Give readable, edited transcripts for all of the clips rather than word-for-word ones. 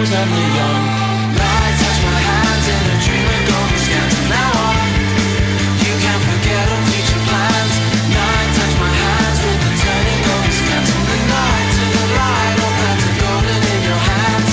fools and the young. Light touch my hands in a dream of golden scans. From now on, you can forget all future plans. Night touch my hands with the turning golden scans. From the night to the light, all bands are golden in your hands.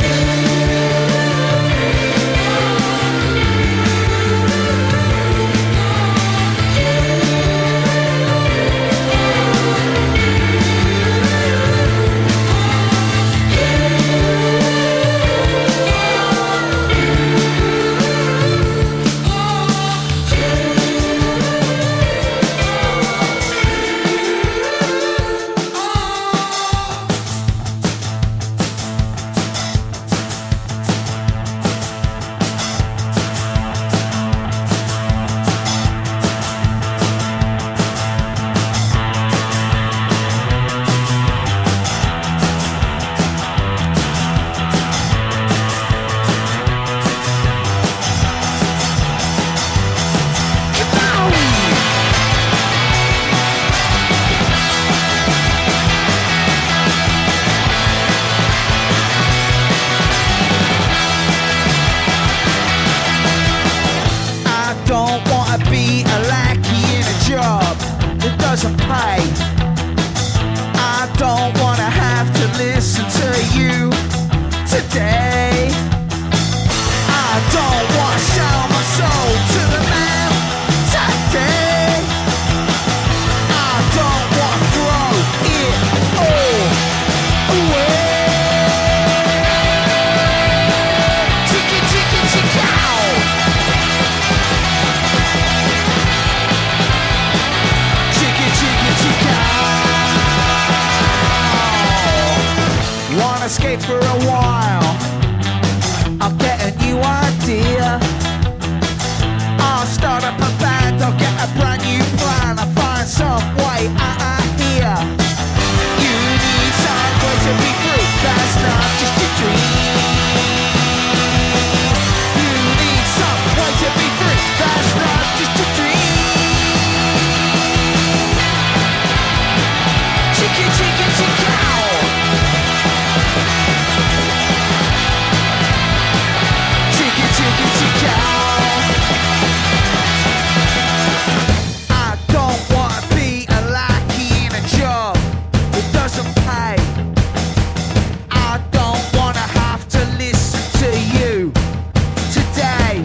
Doesn't pay. I don't wanna have to listen to you today. I don't wanna sell my soul to the man today. I don't wanna throw it all away. Chicka chicka chicka. Wanna skate for a while, I'll get a new idea. I'll start up a band, I'll get a brand new plan. I'll find some way out of here. You need some way to be free, that's not just a dream. You need some way to be free, that's not just a dream. Chicken, chicken, chicken. I don't wanna be a lackey in a job that doesn't pay. I don't wanna have to listen to you today.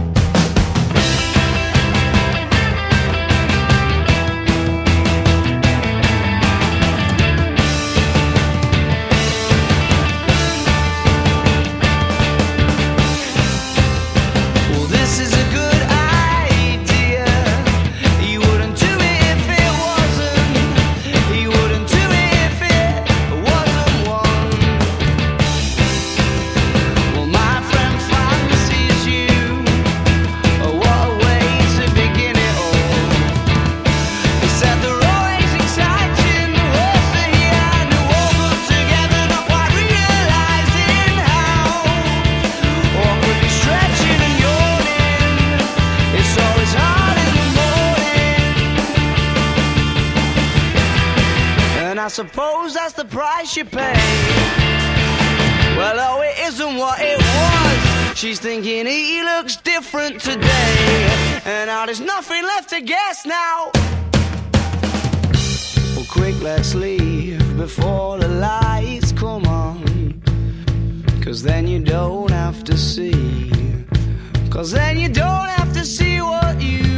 I suppose that's the price you pay. Well, oh, it isn't what it was. She's thinking he looks different today, and now there's nothing left to guess now. Well, quick, let's leave before the lights come on, 'cause then you don't have to see. 'Cause then you don't have to see what you